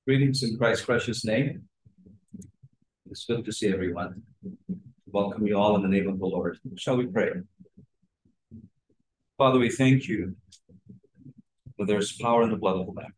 Greetings in Christ's precious name. It's good to see everyone. Welcome you all in the name of the Lord. Shall we pray? Father, we thank you that there's power in the blood of the Lamb,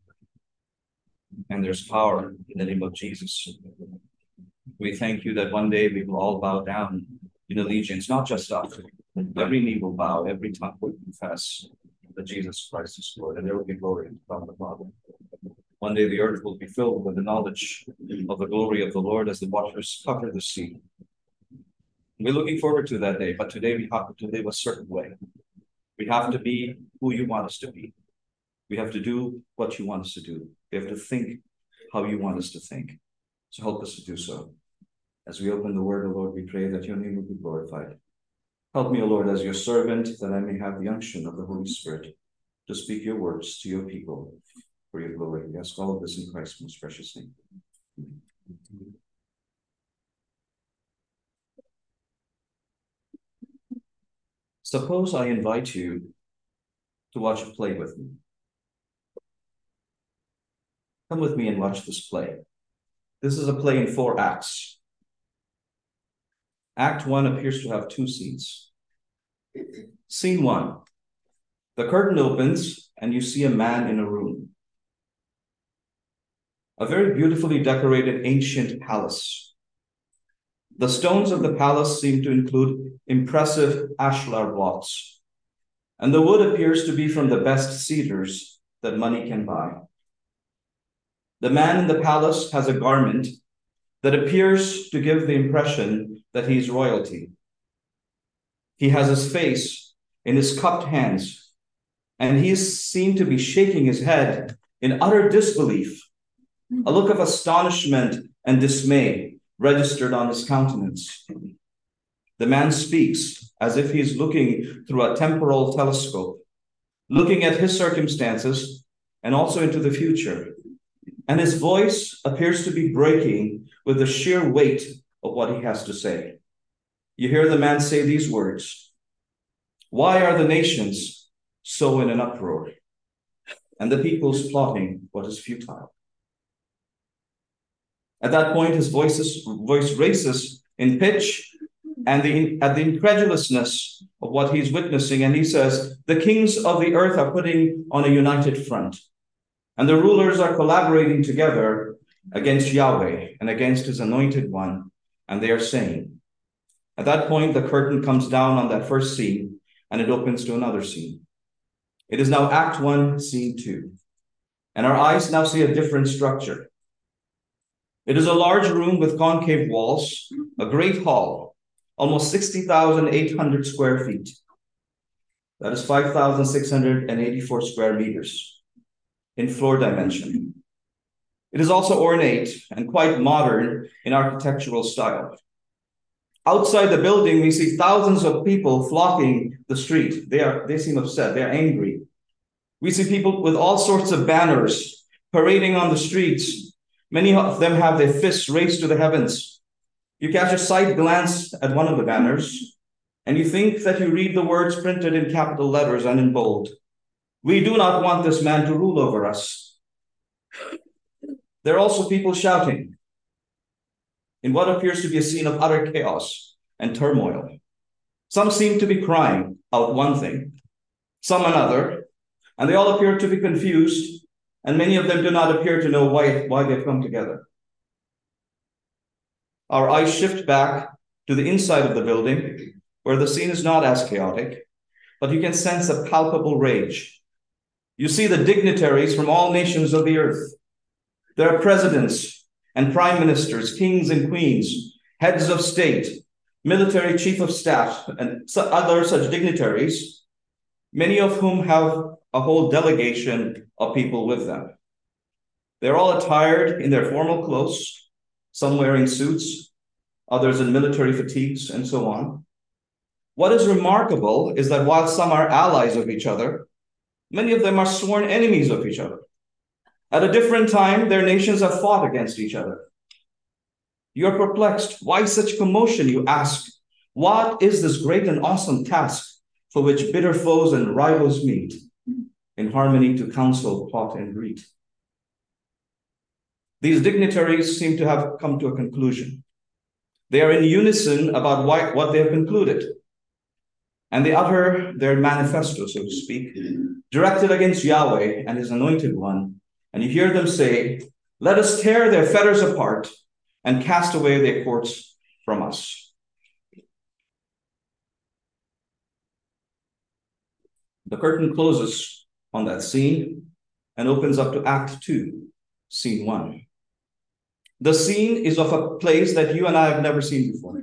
and there's power in the name of Jesus. We thank you that one day we will all bow down in allegiance, not just us. Every knee will bow, every tongue will confess that Jesus Christ is Lord, and there will be glory from the Father. One day the earth will be filled with the knowledge of the glory of the Lord as the waters cover the sea. We're looking forward to that day, but today we have to live a certain way. We have to be who you want us to be. We have to do what you want us to do. We have to think how you want us to think. So help us to do so. As we open the word, O Lord, we pray that your name will be glorified. Help me, O Lord, as your servant, that I may have the unction of the Holy Spirit to speak your words to your people for your glory. We ask all of this in Christ's most precious name. Suppose I invite you to watch a play with me. Come with me and watch this play. This is a play in 4 acts. Act 1 appears to have 2 scenes. Scene 1. The curtain opens and you see a man in a room. A very beautifully decorated ancient palace. The stones of the palace seem to include impressive ashlar blocks, and the wood appears to be from the best cedars that money can buy. The man in the palace has a garment that appears to give the impression that he's royalty. He has his face in his cupped hands, and he is seen to be shaking his head in utter disbelief. A look of astonishment and dismay registered on his countenance. The man speaks as if he's looking through a temporal telescope, looking at his circumstances and also into the future. And his voice appears to be breaking with the sheer weight of what he has to say. You hear the man say these words: "Why are the nations so in an uproar, and the peoples plotting what is futile?" At that point, his voice raises in pitch and at the incredulousness of what he's witnessing, and he says, "The kings of the earth are putting on a united front, and the rulers are collaborating together against Yahweh and against his anointed one, and they are saying..." At that point, the curtain comes down on that first scene, and it opens to another scene. It is now Act 1, Scene 2, and our eyes now see a different structure. It is a large room with concave walls, a great hall, almost 60,800 square feet. That is 5,684 square meters in floor dimension. It is also ornate and quite modern in architectural style. Outside the building, we see thousands of people flocking the street. They seem upset, they're angry. We see people with all sorts of banners parading on the streets. Many of them have their fists raised to the heavens. You catch a side glance at one of the banners, and you think that you read the words printed in capital letters and in bold: "We do not want this man to rule over us." There are also people shouting in what appears to be a scene of utter chaos and turmoil. Some seem to be crying out one thing, some another, and they all appear to be confused, and many of them do not appear to know why they've come together. Our eyes shift back to the inside of the building, where the scene is not as chaotic, but you can sense a palpable rage. You see the dignitaries from all nations of the earth. There are presidents and prime ministers, kings and queens, heads of state, military chief of staff, and other such dignitaries, many of whom have a whole delegation of people with them. They're all attired in their formal clothes, some wearing suits, others in military fatigues, and so on. What is remarkable is that while some are allies of each other, many of them are sworn enemies of each other. At a different time, their nations have fought against each other. You're perplexed. Why such commotion, you ask? What is this great and awesome task for which bitter foes and rivals meet, in harmony to counsel, plot, and greet? these dignitaries seem to have come to a conclusion. They are in unison about what they have concluded. And they utter their manifesto, so to speak, directed against Yahweh and his anointed one. And you hear them say, "Let us tear their fetters apart and cast away their cords from us." The curtain closes on that scene and opens up to Act 2, Scene 1. The scene is of a place that you and I have never seen before.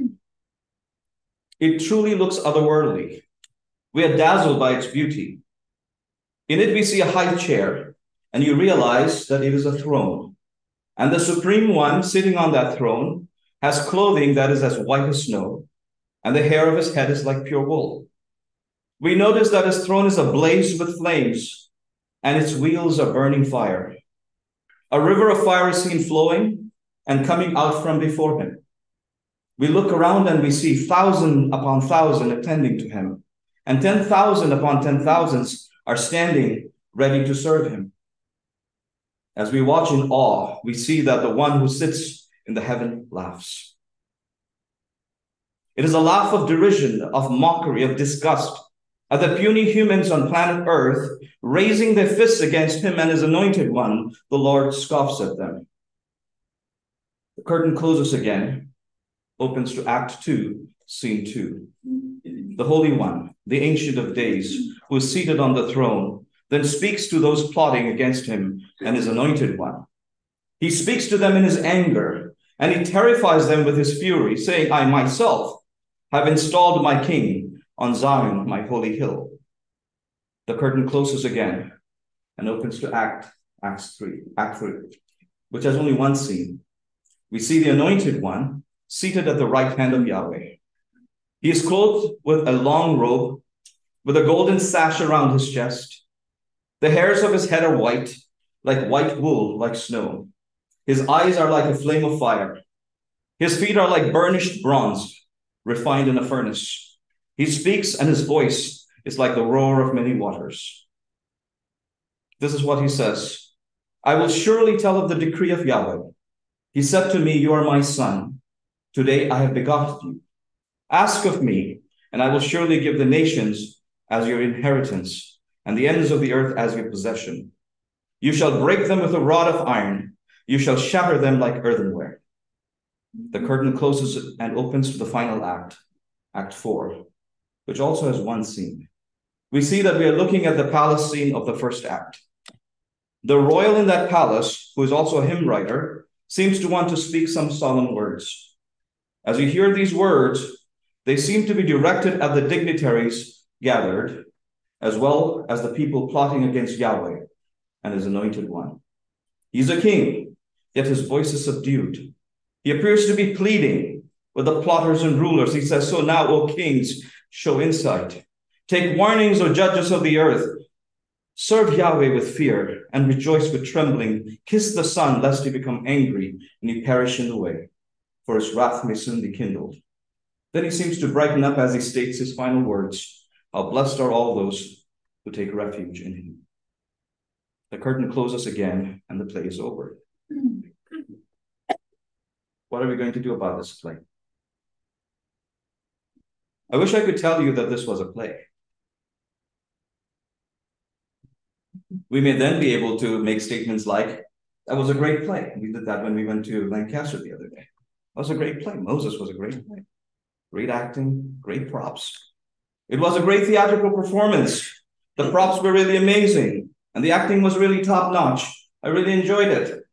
It truly looks otherworldly. We are dazzled by its beauty. In it, we see a high chair, and you realize that it is a throne. And the Supreme One sitting on that throne has clothing that is as white as snow, and the hair of his head is like pure wool. We notice that his throne is ablaze with flames, and its wheels are burning fire. A river of fire is seen flowing and coming out from before him. We look around and we see 1,000 upon 1,000 attending to him, and 10,000 upon 10,000s are standing ready to serve him. As we watch in awe, we see that the one who sits in the heaven laughs. It is a laugh of derision, of mockery, of disgust at the puny humans on planet Earth raising their fists against him and his anointed one. The Lord scoffs at them. The curtain closes again, opens to Act 2, Scene 2. The Holy One, the Ancient of Days, who is seated on the throne, then speaks to those plotting against him and his anointed one. He speaks to them in his anger, and he terrifies them with his fury, saying, "I myself have installed my king on Zion, my holy hill." The curtain closes again and opens to Act 3, which has only one scene. We see the anointed one seated at the right hand of Yahweh. He is clothed with a long robe, with a golden sash around his chest. The hairs of his head are white, like white wool, like snow. His eyes are like a flame of fire. His feet are like burnished bronze, refined in a furnace. He speaks, and his voice is like the roar of many waters. This is what he says: "I will surely tell of the decree of Yahweh. He said to me, 'You are my son. Today I have begotten you. Ask of me, and I will surely give the nations as your inheritance, and the ends of the earth as your possession. You shall break them with a rod of iron. You shall shatter them like earthenware." The curtain closes and opens to the final act, Act 4, which also has one scene. We see that we are looking at the palace scene of the first act. The royal in that palace, who is also a hymn writer, seems to want to speak some solemn words. As you hear these words, they seem to be directed at the dignitaries gathered, as well as the people plotting against Yahweh and his anointed one. He's a king, yet his voice is subdued. He appears to be pleading with the plotters and rulers. He says, "So now, O kings, show insight. Take warnings, O judges of the earth. Serve Yahweh with fear and rejoice with trembling. Kiss the Son, lest he become angry and you perish in the way, for his wrath may soon be kindled." Then he seems to brighten up as he states his final words: "How blessed are all those who take refuge in him." The curtain closes again and the play is over. What are we going to do about this play? I wish I could tell you that this was a play. We may then be able to make statements like, "That was a great play." We did that when we went to Lancaster the other day. That was a great play. Moses was a great play. Great acting, great props. It was a great theatrical performance. The props were really amazing, and the acting was really top-notch. I really enjoyed it.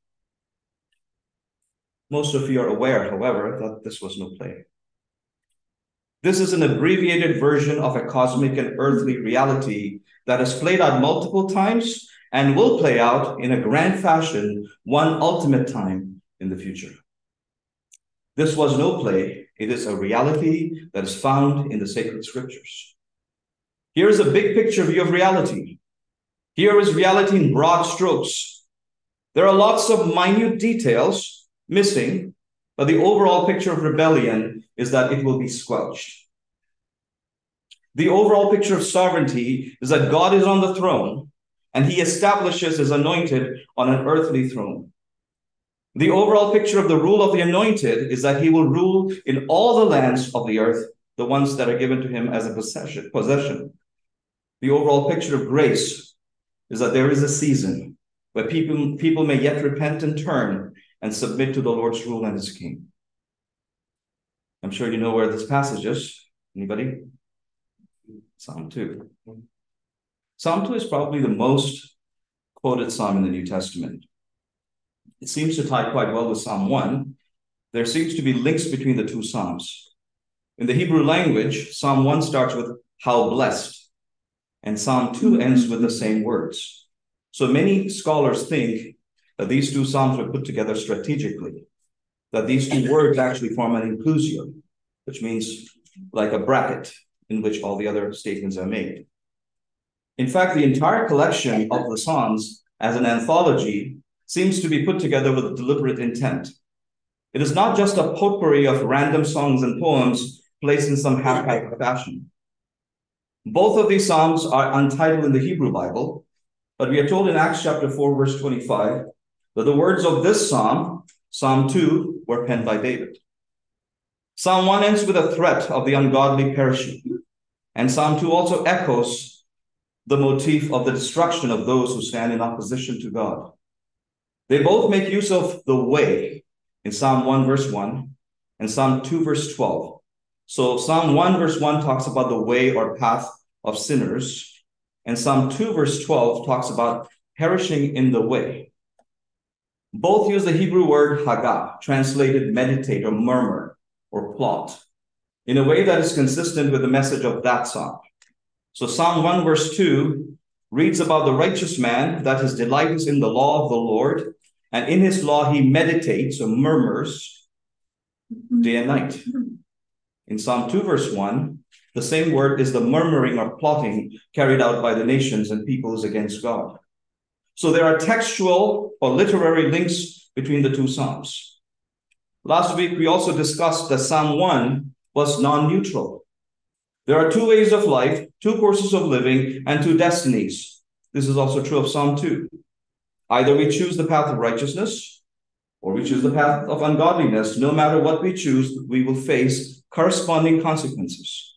Most of you are aware, however, that this was no play. This is an abbreviated version of a cosmic and earthly reality that has played out multiple times and will play out in a grand fashion one ultimate time in the future. This was no play. It is a reality that is found in the sacred scriptures. Here is a big picture view of reality. Here is reality in broad strokes. There are lots of minute details missing, but the overall picture of rebellion is that it will be squelched. The overall picture of sovereignty is that God is on the throne and he establishes his anointed on an earthly throne. The overall picture of the rule of the anointed is that he will rule in all the lands of the earth, the ones that are given to him as a possession. The overall picture of grace is that there is a season where people may yet repent and turn and submit to the Lord's rule and his king. I'm sure you know where this passage is. Anybody? Psalm 2. Psalm 2 is probably the most quoted psalm in the New Testament. It seems to tie quite well with Psalm 1. There seems to be links between the two psalms. In the Hebrew language, Psalm 1 starts with how blessed, and Psalm 2 ends with the same words. So many scholars think that these two psalms were put together strategically, that these two words actually form an inclusio, which means like a bracket in which all the other statements are made. In fact, the entire collection of the Psalms as an anthology seems to be put together with a deliberate intent. It is not just a potpourri of random songs and poems placed in some haphazard fashion. Both of these Psalms are untitled in the Hebrew Bible, but we are told in Acts chapter 4, verse 25, that the words of this Psalm, Psalm 2, were penned by David. Psalm 1 ends with a threat of the ungodly perishing, and Psalm 2 also echoes the motif of the destruction of those who stand in opposition to God. They both make use of the way in Psalm 1, verse 1, and Psalm 2, verse 12. So Psalm 1, verse 1 talks about the way or path of sinners, and Psalm 2, verse 12 talks about perishing in the way. Both use the Hebrew word hagah, translated meditate or murmur or plot, in a way that is consistent with the message of that psalm. So Psalm 1, verse 2 reads about the righteous man, that his delight is in the law of the Lord, and in his law he meditates or murmurs day and night. In Psalm 2, verse 1, the same word is the murmuring or plotting carried out by the nations and peoples against God. So there are textual or literary links between the two Psalms. Last week, we also discussed that Psalm 1 was non-neutral. There are two ways of life, two courses of living, and two destinies. This is also true of Psalm 2. Either we choose the path of righteousness, or we choose the path of ungodliness. No matter what we choose, we will face corresponding consequences.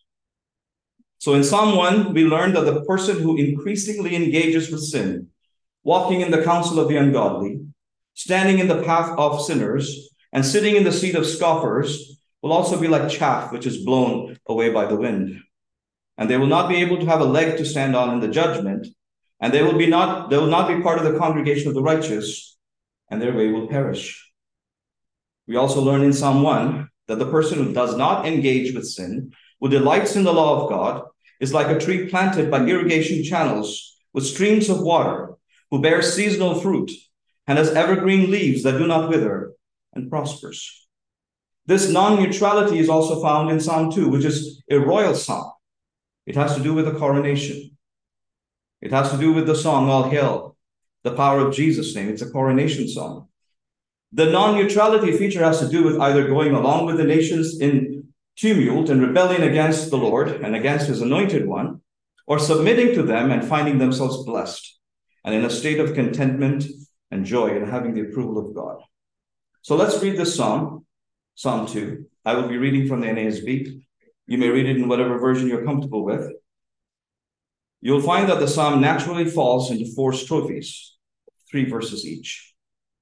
So in Psalm 1, we learned that the person who increasingly engages with sin, walking in the counsel of the ungodly, standing in the path of sinners, and sitting in the seat of scoffers, will also be like chaff which is blown away by the wind. And they will not be able to have a leg to stand on in the judgment, and they will not be part of the congregation of the righteous, and their way will perish. We also learn in Psalm 1 that the person who does not engage with sin, who delights in the law of God, is like a tree planted by irrigation channels with streams of water, who bears seasonal fruit and has evergreen leaves that do not wither and prospers. This non-neutrality is also found in Psalm 2, which is a royal psalm. It has to do with the coronation. It has to do with the song, All Hail, the power of Jesus' name. It's a coronation song. The non-neutrality feature has to do with either going along with the nations in tumult and rebellion against the Lord and against his anointed one, or submitting to them and finding themselves blessed and in a state of contentment and joy and having the approval of God. So let's read this psalm, Psalm 2. I will be reading from the NASB. You may read it in whatever version you're comfortable with. You'll find that the psalm naturally falls into 4 strophes, 3 verses each.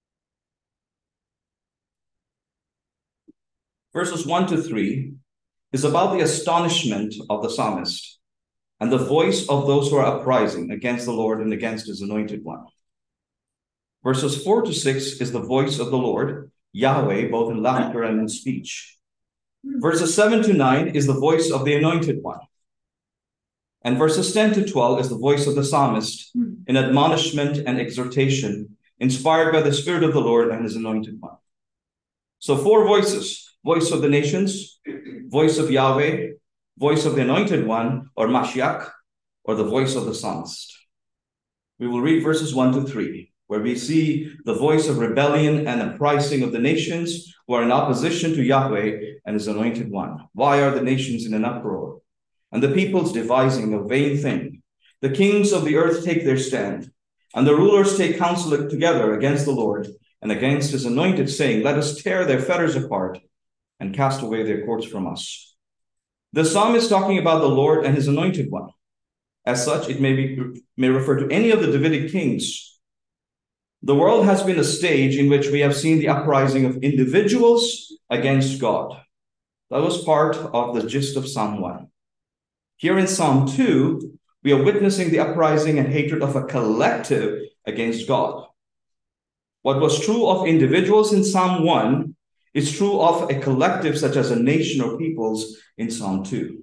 Verses 1 to 3 is about the astonishment of the psalmist and the voice of those who are uprising against the Lord and against his anointed one. Verses 4 to 6 is the voice of the Lord, Yahweh, both in laughter and in speech. Verses 7 to 9 is the voice of the anointed one. And verses 10 to 12 is the voice of the psalmist in admonishment and exhortation, inspired by the Spirit of the Lord and his anointed one. So 4 voices: voice of the nations, voice of Yahweh, voice of the anointed one, or Mashiach, or the voice of the psalmist. We will read verses 1 to 3, where we see the voice of rebellion and uprising of the nations who are in opposition to Yahweh and his anointed one. Why are the nations in an uproar? And the peoples devising a vain thing. The kings of the earth take their stand, and the rulers take counsel together against the Lord and against his anointed, saying, let us tear their fetters apart and cast away their cords from us. The psalm is talking about the Lord and his anointed one. As such, it may refer to any of the Davidic kings. The world has been a stage in which we have seen the uprising of individuals against God. That was part of the gist of Psalm 1. Here in Psalm 2, we are witnessing the uprising and hatred of a collective against God. What was true of individuals in Psalm 1 is true of a collective such as a nation or peoples in Psalm 2.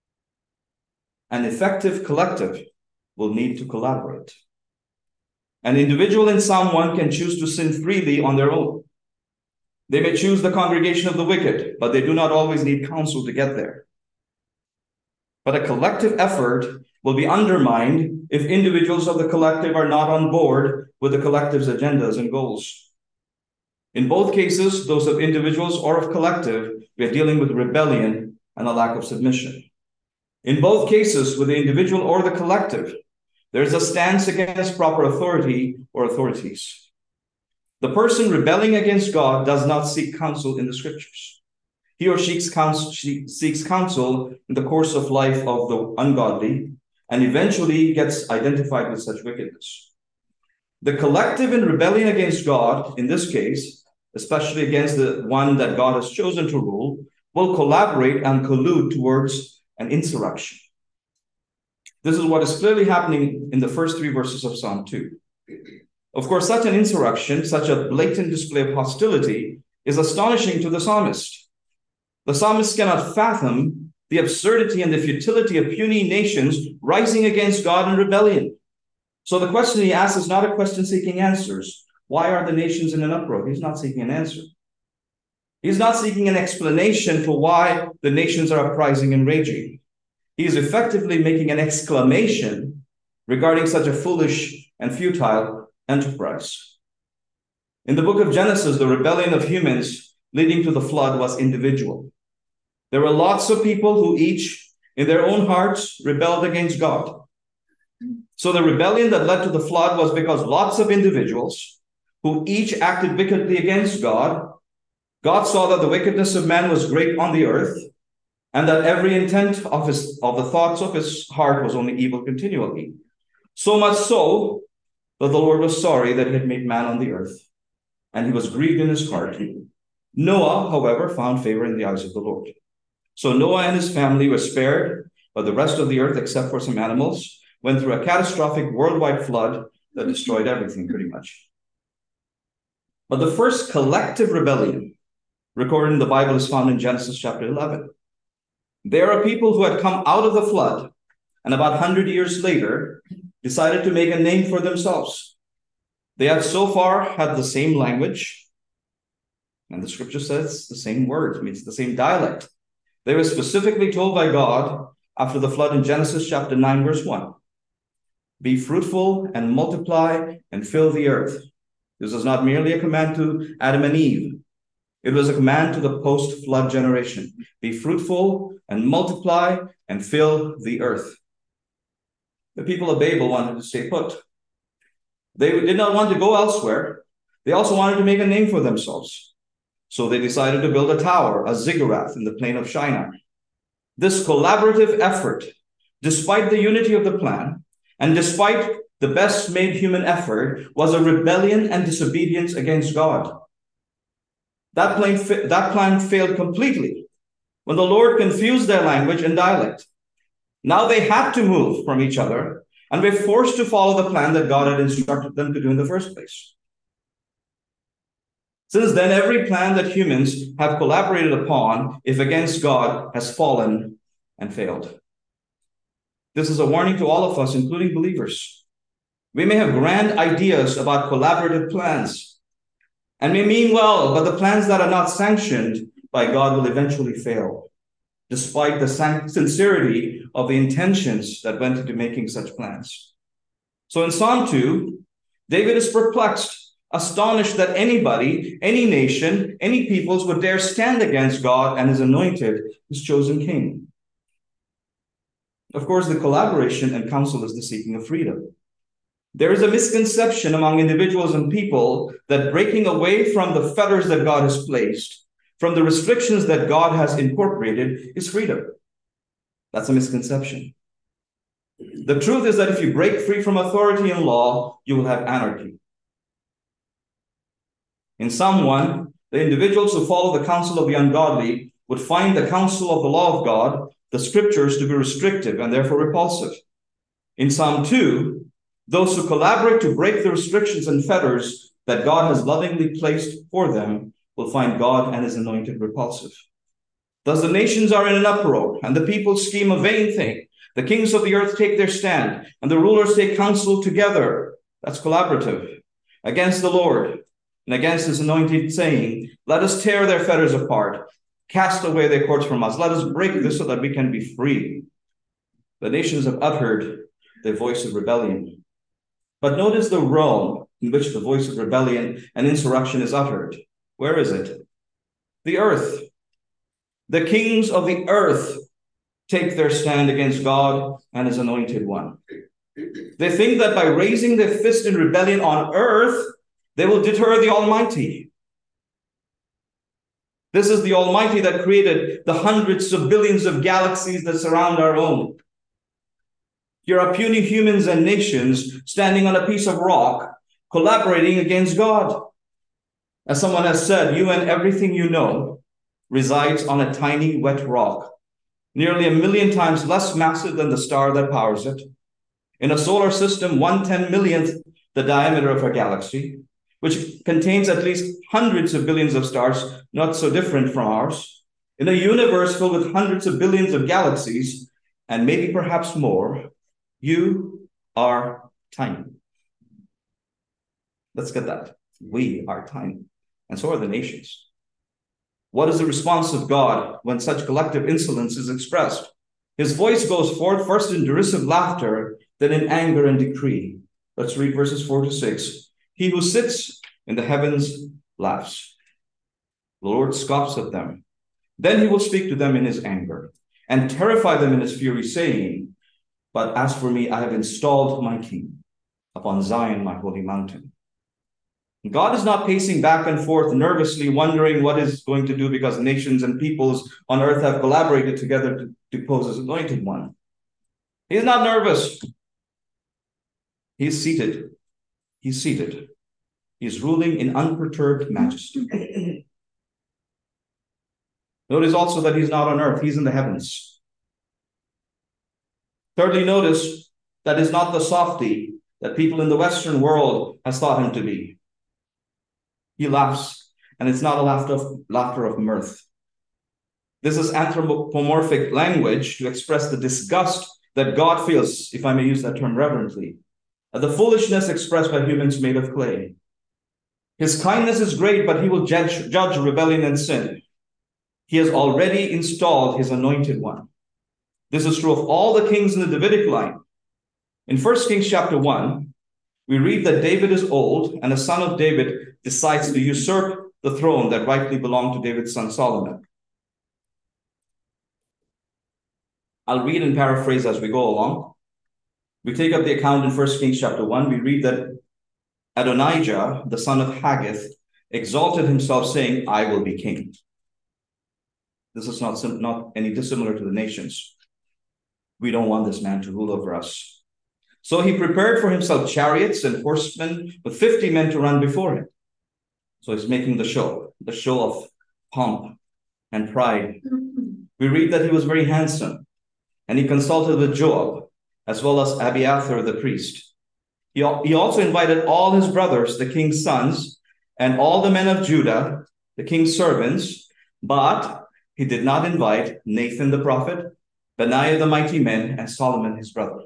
An effective collective will need to collaborate. An individual in Psalm 1 can choose to sin freely on their own. They may choose the congregation of the wicked, but they do not always need counsel to get there. But a collective effort will be undermined if individuals of the collective are not on board with the collective's agendas and goals. In both cases, those of individuals or of collective, we are dealing with rebellion and a lack of submission. In both cases, with the individual or the collective, there is a stance against proper authority or authorities. The person rebelling against God does not seek counsel in the scriptures. He or she seeks counsel in the course of life of the ungodly and eventually gets identified with such wickedness. The collective in rebellion against God, in this case, especially against the one that God has chosen to rule, will collaborate and collude towards an insurrection. This is what is clearly happening in the first 3 verses of Psalm 2. Of course, such an insurrection, such a blatant display of hostility, is astonishing to the psalmist. The psalmist cannot fathom the absurdity and the futility of puny nations rising against God in rebellion. So the question he asks is not a question seeking answers. Why are the nations in an uproar? He's not seeking an answer. He's not seeking an explanation for why the nations are uprising and raging. He is effectively making an exclamation regarding such a foolish and futile enterprise. In the book of Genesis, the rebellion of humans leading to the flood was individual. There were lots of people who each, in their own hearts, rebelled against God. So the rebellion that led to the flood was because lots of individuals who each acted wickedly against God, God saw that the wickedness of man was great on the earth, and that every intent of the thoughts of his heart was only evil continually. So much so that the Lord was sorry that he had made man on the earth, and he was grieved in his heart. Noah, however, found favor in the eyes of the Lord. So Noah and his family were spared, but the rest of the earth, except for some animals, went through a catastrophic worldwide flood that destroyed everything pretty much. But the first collective rebellion recorded in the Bible is found in Genesis chapter 11. There are people who had come out of the flood and about 100 years later decided to make a name for themselves. They had so far had the same language, and the scripture says the same words, means the same dialect. They were specifically told by God after the flood in Genesis chapter 9, verse 1, be fruitful and multiply and fill the earth. This is not merely a command to Adam and Eve. It was a command to the post-flood generation. Be fruitful and multiply and fill the earth. The people of Babel wanted to stay put. They did not want to go elsewhere. They also wanted to make a name for themselves. So they decided to build a tower, a ziggurat, in the plain of Shinar. This collaborative effort, despite the unity of the plan, and despite the best made human effort, was a rebellion and disobedience against God. That plan failed completely when the Lord confused their language and dialect. Now they had to move from each other and were forced to follow the plan that God had instructed them to do in the first place. Since then, every plan that humans have collaborated upon, if against God, has fallen and failed. This is a warning to all of us, including believers. We may have grand ideas about collaborative plans, and may mean well, but the plans that are not sanctioned by God will eventually fail, despite the sincerity of the intentions that went into making such plans. So in Psalm 2, David is perplexed, astonished that anybody, any nation, any peoples would dare stand against God and his anointed, his chosen king. Of course, the collaboration and counsel is the seeking of freedom. There is a misconception among individuals and people that breaking away from the fetters that God has placed, from the restrictions that God has incorporated, is freedom. That's a misconception. The truth is that if you break free from authority and law, you will have anarchy. In Psalm 1, the individuals who follow the counsel of the ungodly would find the counsel of the law of God, the scriptures, to be restrictive and therefore repulsive. In Psalm 2, those who collaborate to break the restrictions and fetters that God has lovingly placed for them will find God and his anointed repulsive. Thus the nations are in an uproar, and the people scheme a vain thing. The kings of the earth take their stand, and the rulers take counsel together. That's collaborative. Against the Lord and against his anointed, saying, let us tear their fetters apart, cast away their cords from us. Let us break this so that we can be free. The nations have uttered their voice of rebellion. But notice the realm in which the voice of rebellion and insurrection is uttered. Where is it? The earth. The kings of the earth take their stand against God and his anointed one. They think that by raising their fist in rebellion on earth, they will deter the Almighty. This is the Almighty that created the hundreds of billions of galaxies that surround our own. Here are puny humans and nations standing on a piece of rock, collaborating against God. As someone has said, you and everything you know resides on a tiny wet rock, nearly 1 million times less massive than the star that powers it. In a solar system 1/10,000,000th the diameter of our galaxy, which contains at least hundreds of billions of stars, not so different from ours. In a universe filled with hundreds of billions of galaxies, and maybe perhaps more, you are tiny. Let's get that. We are tiny. And so are the nations. What is the response of God when such collective insolence is expressed? His voice goes forth first in derisive laughter, then in anger and decree. Let's read verses 4-6. He who sits in the heavens laughs. The Lord scoffs at them. Then he will speak to them in his anger and terrify them in his fury, saying, but as for me, I have installed my king upon Zion, my holy mountain. God is not pacing back and forth nervously, wondering what he's going to do because nations and peoples on earth have collaborated together to depose his anointed one. He's not nervous. He's seated. He's seated. He's ruling in unperturbed majesty. Notice also that he's not on earth. He's in the heavens. Thirdly, notice that is not the softy that people in the Western world has thought him to be. He laughs, and it's not a laughter of mirth. This is anthropomorphic language to express the disgust that God feels, if I may use that term reverently, at the foolishness expressed by humans made of clay. His kindness is great, but he will judge rebellion and sin. He has already installed his anointed one. This is true of all the kings in the Davidic line. In 1 Kings chapter 1, we read that David is old, and a son of David decides to usurp the throne that rightly belonged to David's son Solomon. I'll read and paraphrase as we go along. We take up the account in 1 Kings chapter 1. We read that Adonijah, the son of Haggith, exalted himself, saying, I will be king. This is not any dissimilar to the nations. We don't want this man to rule over us. So he prepared for himself chariots and horsemen with 50 men to run before him. So he's making the show of pomp and pride. We read that he was very handsome, and he consulted with Joab, as well as Abiathar the priest. He also invited all his brothers, the king's sons, and all the men of Judah, the king's servants, but he did not invite Nathan the prophet, Benaiah the mighty men, and Solomon his brother.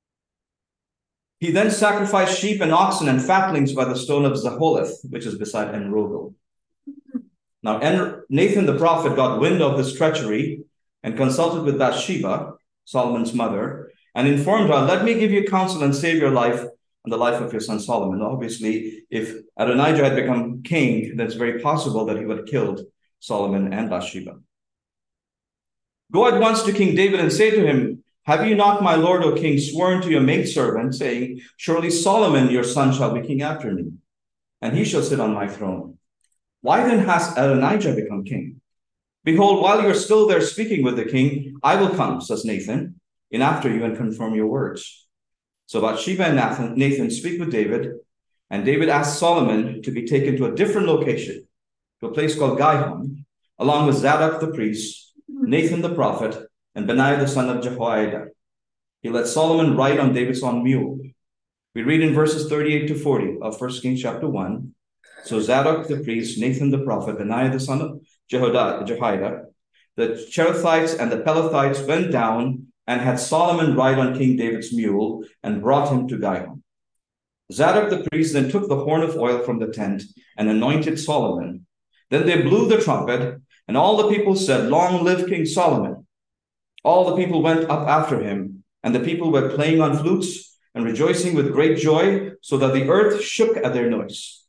He then sacrificed sheep and oxen and fatlings by the stone of Zaholeth, which is beside En-Rogel. Now Nathan the prophet got wind of this treachery and consulted with Bathsheba, Solomon's mother, and informed her, let me give you counsel and save your life and the life of your son Solomon. Obviously, if Adonijah had become king, then it's very possible that he would have killed Solomon and Bathsheba. Go at once to King David and say to him, Have you not, my lord, O king, sworn to your maidservant, saying, Surely Solomon your son shall be king after me, and he shall sit on my throne? Why then has Adonijah become king? Behold, while you're still there speaking with the king, I will come, says Nathan, in after you and confirm your words. So Bathsheba and Nathan speak with David, and David asks Solomon to be taken to a different location, to a place called Gihon, along with Zadok the priest, Nathan the prophet, and Benaiah the son of Jehoiada. He let Solomon ride on David's own mule. We read in verses 38 to 40 of 1 Kings chapter 1. So Zadok the priest, Nathan the prophet, Benaiah the son of Jehoiada, the Cherethites and the Pelethites went down and had Solomon ride on King David's mule and brought him to Gihon. Zadok the priest then took the horn of oil from the tent and anointed Solomon. Then they blew the trumpet, and all the people said, Long live King Solomon. All the people went up after him, and the people were playing on flutes and rejoicing with great joy, so that the earth shook at their noise.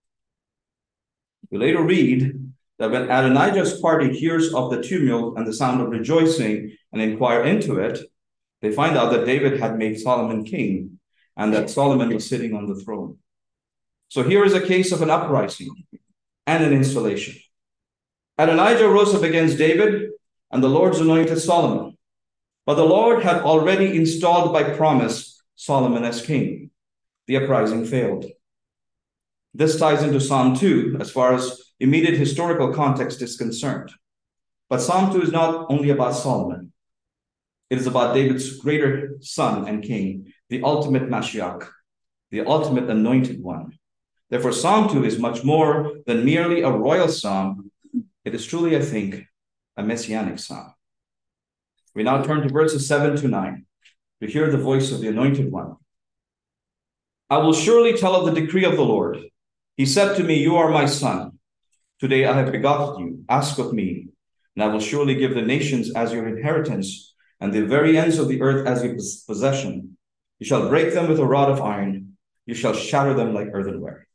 We later read that when Adonijah's party hears of the tumult and the sound of rejoicing and inquire into it, they find out that David had made Solomon king and that Solomon was sitting on the throne. So here is a case of an uprising and an installation. Adonijah rose up against David, and the Lord's anointed Solomon. But the Lord had already installed by promise Solomon as king. The uprising failed. This ties into Psalm 2 as far as immediate historical context is concerned. But Psalm 2 is not only about Solomon. It is about David's greater son and king, the ultimate Mashiach, the ultimate anointed one. Therefore, Psalm 2 is much more than merely a royal psalm. It is truly, I think, a messianic psalm. We now turn to verses 7 to 9 to hear the voice of the anointed one. I will surely tell of the decree of the Lord. He said to me, You are my son. Today I have begotten you. Ask of me, and I will surely give the nations as your inheritance, and the very ends of the earth as your possession. You shall break them with a rod of iron. You shall shatter them like earthenware.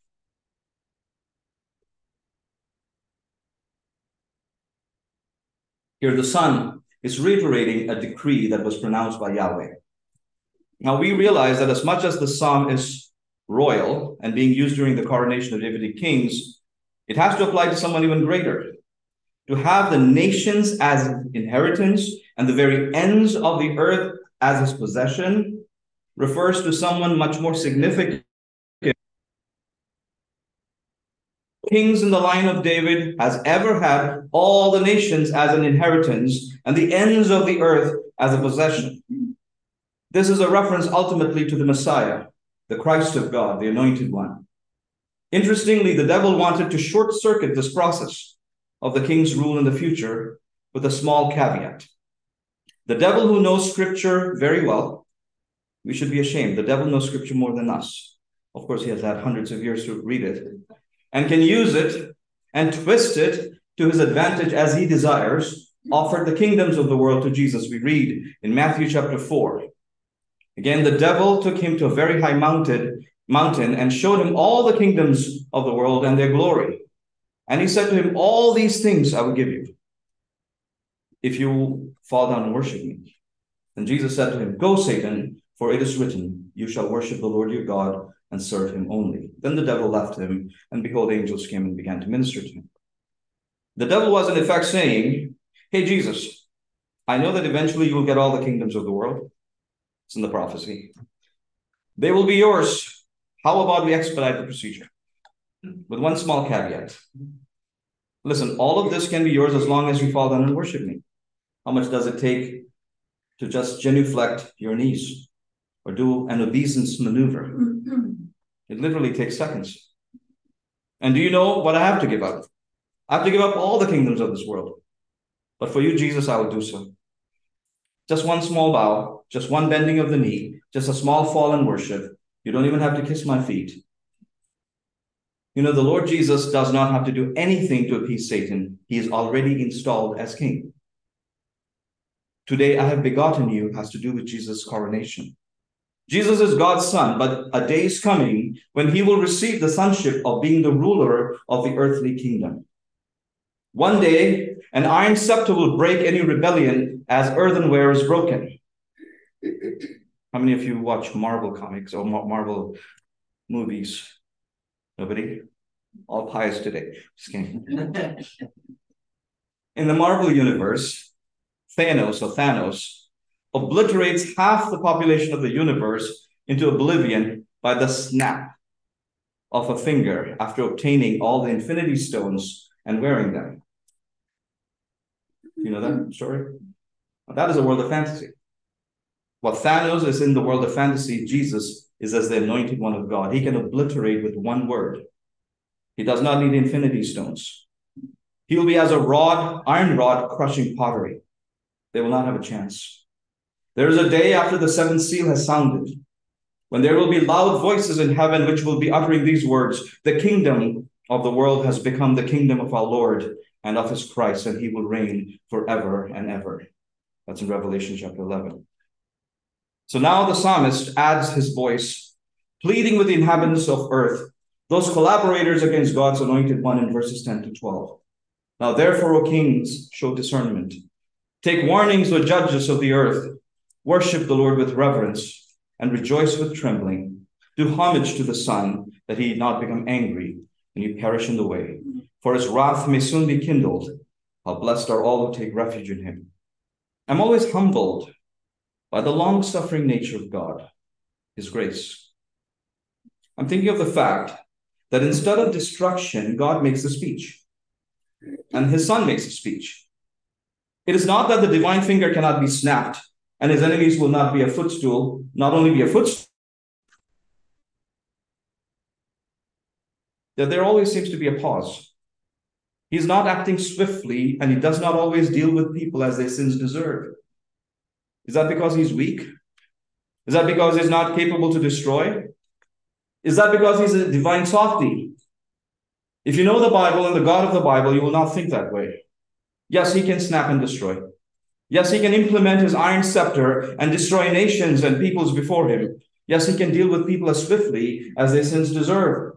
Here the Son is reiterating a decree that was pronounced by Yahweh. Now we realize that as much as the psalm is royal and being used during the coronation of Davidic kings, it has to apply to someone even greater. To have the nations as inheritance and the very ends of the earth as his possession refers to someone much more significant. Kings in the line of David has ever had all the nations as an inheritance and the ends of the earth as a possession. This is a reference ultimately to the Messiah, the Christ of God, the anointed one. Interestingly, the devil wanted to short-circuit this process of the king's rule in the future with a small caveat. The devil, who knows scripture very well, we should be ashamed. The devil knows scripture more than us. Of course, he has had hundreds of years to read it and can use it and twist it to his advantage as he desires, offered the kingdoms of the world to Jesus. We read in Matthew chapter 4. Again, the devil took him to a very high mountain and showed him all the kingdoms of the world and their glory. And he said to him, All these things I will give you if you fall down and worship me. And Jesus said to him, Go, Satan, for it is written, You shall worship the Lord your God and serve him only. Then the devil left him, and behold, angels came and began to minister to him. The devil was in effect saying, Hey, Jesus, I know that eventually you will get all the kingdoms of the world. It's in the prophecy. They will be yours. How about we expedite the procedure? With one small caveat. Listen, all of this can be yours as long as you fall down and worship me. How much does it take to just genuflect your knees or do an obeisance maneuver? It literally takes seconds. And do you know what I have to give up? I have to give up all the kingdoms of this world. But for you, Jesus, I will do so. Just one small bow, just one bending of the knee, just a small fall in worship. You don't even have to kiss my feet. You know, the Lord Jesus does not have to do anything to appease Satan. He is already installed as king. Today I have begotten you has to do with Jesus' coronation. Jesus is God's son, but a day is coming when he will receive the sonship of being the ruler of the earthly kingdom. One day, an iron scepter will break any rebellion as earthenware is broken. How many of you watch Marvel comics or Marvel movies? Nobody? All pious today. Just kidding. In the Marvel universe, Thanos obliterates half the population of the universe into oblivion by the snap of a finger after obtaining all the Infinity Stones and wearing them. You know that story? That is a world of fantasy. While Thanos is in the world of fantasy, Jesus is as the anointed one of God. He can obliterate with one word. He does not need Infinity Stones. He will be as a iron rod crushing pottery. They will not have a chance. There is a day after the seventh seal has sounded, when there will be loud voices in heaven which will be uttering these words: the kingdom of the world has become the kingdom of our Lord and of his Christ, and he will reign forever and ever. That's in Revelation chapter 11. So now the psalmist adds his voice, pleading with the inhabitants of earth, those collaborators against God's anointed one, in verses 10 to 12. Now therefore, O kings, show discernment. Take warnings, O judges of the earth. Worship the Lord with reverence and rejoice with trembling. Do homage to the Son, that he not become angry and you perish in the way. For his wrath may soon be kindled. How blessed are all who take refuge in him. I'm always humbled by the long-suffering nature of God, his grace. I'm thinking of the fact that instead of destruction, God makes a speech, and his Son makes a speech. It is not that the divine finger cannot be snapped, and his enemies will not be a footstool, not only be a footstool, that there always seems to be a pause. He's not acting swiftly, and he does not always deal with people as their sins deserve. Is that because he's weak? Is that because he's not capable to destroy? Is that because he's a divine softy? If you know the Bible and the God of the Bible, you will not think that way. Yes, he can snap and destroy. Yes, he can implement his iron scepter and destroy nations and peoples before him. Yes, he can deal with people as swiftly as their sins deserve.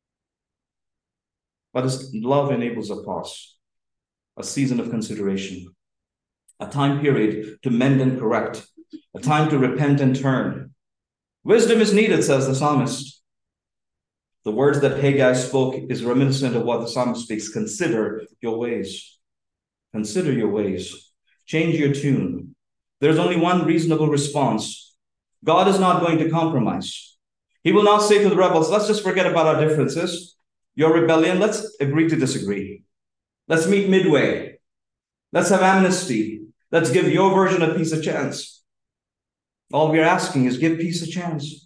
But his love enables a pause, a season of consideration, a time period to mend and correct, a time to repent and turn. Wisdom is needed, says the psalmist. The words that Haggai spoke is reminiscent of what the psalmist speaks. Consider your ways. Consider your ways. Change your tune. There's only one reasonable response. God is not going to compromise. He will not say to the rebels, let's just forget about our differences. Your rebellion, let's agree to disagree. Let's meet midway. Let's have amnesty. Let's give your version of peace a chance. All we're asking is give peace a chance.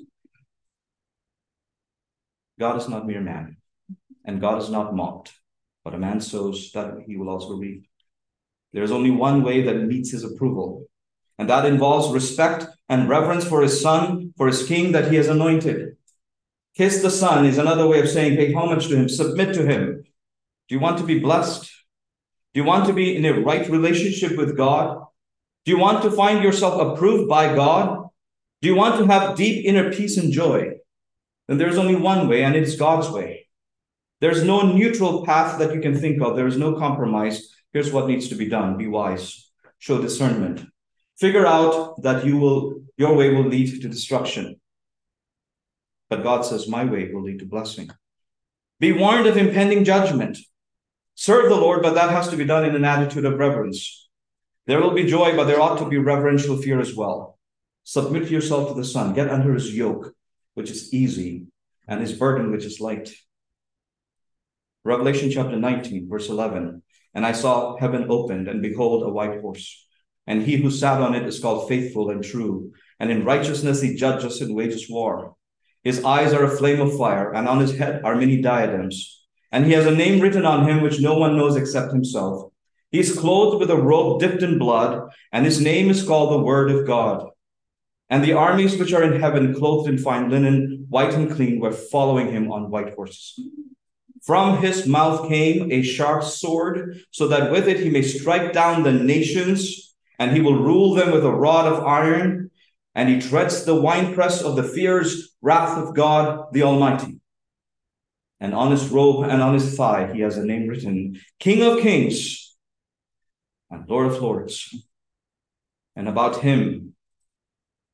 God is not mere man, and God is not mocked. But a man sows, that he will also reap. There is only one way that meets his approval, and that involves respect and reverence for his Son, for his King that he has anointed. Kiss the Son is another way of saying pay homage to him, submit to him. Do you want to be blessed? Do you want to be in a right relationship with God? Do you want to find yourself approved by God? Do you want to have deep inner peace and joy? Then there's only one way, and it's God's way. There's no neutral path that you can think of. There is no compromise. Here's what needs to be done. Be wise. Show discernment. Figure out that your way will lead to destruction. But God says, my way will lead to blessing. Be warned of impending judgment. Serve the Lord, but that has to be done in an attitude of reverence. There will be joy, but there ought to be reverential fear as well. Submit yourself to the Son. Get under his yoke, which is easy, and his burden, which is light. Revelation chapter 19, verse 11. And I saw heaven opened, and behold, a white horse. And he who sat on it is called Faithful and True. And in righteousness he judges and wages war. His eyes are a flame of fire, and on his head are many diadems. And he has a name written on him which no one knows except himself. He is clothed with a robe dipped in blood, and his name is called the Word of God. And the armies which are in heaven, clothed in fine linen, white and clean, were following him on white horses. From his mouth came a sharp sword, so that with it he may strike down the nations, and he will rule them with a rod of iron, and he treads the winepress of the fierce wrath of God the Almighty. And on his robe and on his thigh he has a name written, King of Kings and Lord of Lords. And about him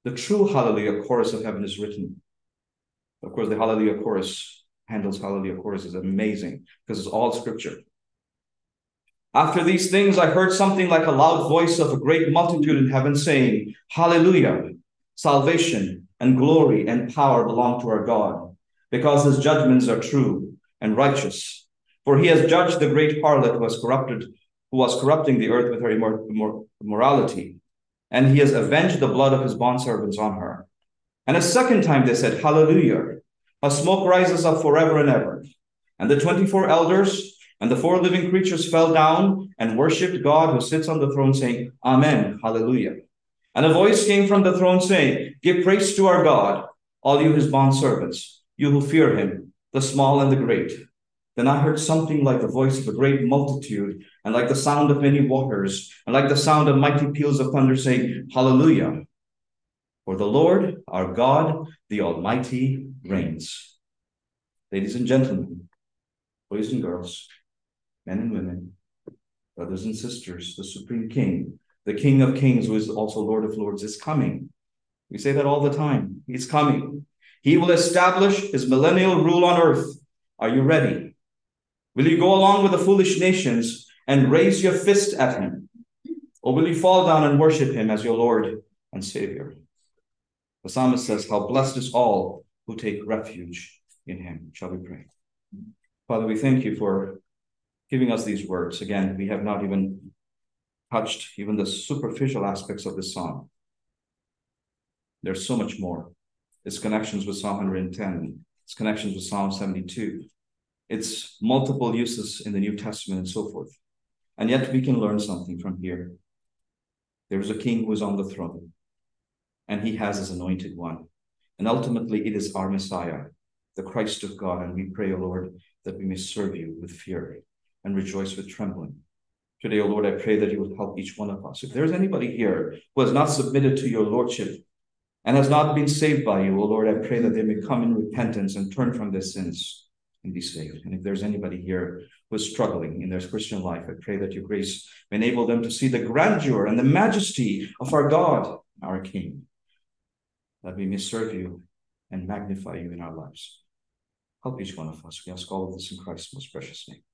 The true Hallelujah chorus of heaven is written. Of course, the Hallelujah chorus, Handel's Hallelujah chorus, is amazing because it's all scripture. After these things, I heard something like a loud voice of a great multitude in heaven saying, Hallelujah! Salvation and glory and power belong to our God, because his judgments are true and righteous. For he has judged the great harlot who was corrupting the earth with her immorality, and he has avenged the blood of his bondservants on her. And a second time they said, Hallelujah! A smoke rises up forever and ever. And the 24 elders and the 4 living creatures fell down and worshipped God who sits on the throne, saying, Amen, Hallelujah. And a voice came from the throne saying, Give praise to our God, all you his bondservants, you who fear him, the small and the great. Then I heard something like the voice of a great multitude, and like the sound of many waters, and like the sound of mighty peals of thunder, saying, Hallelujah. For the Lord, our God, the Almighty, reigns. Ladies and gentlemen, boys and girls, men and women, brothers and sisters, the Supreme King, the King of Kings, who is also Lord of Lords, is coming. We say that all the time. He's coming. He will establish his millennial rule on earth. Are you ready? Will you go along with the foolish nations and raise your fist at him? Or will you fall down and worship him as your Lord and Savior? The psalmist says, how blessed is all who take refuge in him. Shall we pray? Father, we thank you for giving us these words. Again, we have not even touched even the superficial aspects of this psalm. There's so much more. Its connections with Psalm 110, its connections with Psalm 72, its multiple uses in the New Testament and so forth. And yet we can learn something from here. There is a king who is on the throne, and he has his anointed one. And ultimately, it is our Messiah, the Christ of God. And we pray, O Lord, that we may serve you with fear and rejoice with trembling. Today, O Lord, I pray that you will help each one of us. If there's anybody here who has not submitted to your lordship and has not been saved by you, O Lord, I pray that they may come in repentance and turn from their sins and be saved. And if there's anybody here who is struggling in their Christian life, I pray that your grace may enable them to see the grandeur and the majesty of our God, our King, that we may serve you and magnify you in our lives. Help each one of us. We ask all of this in Christ's most precious name.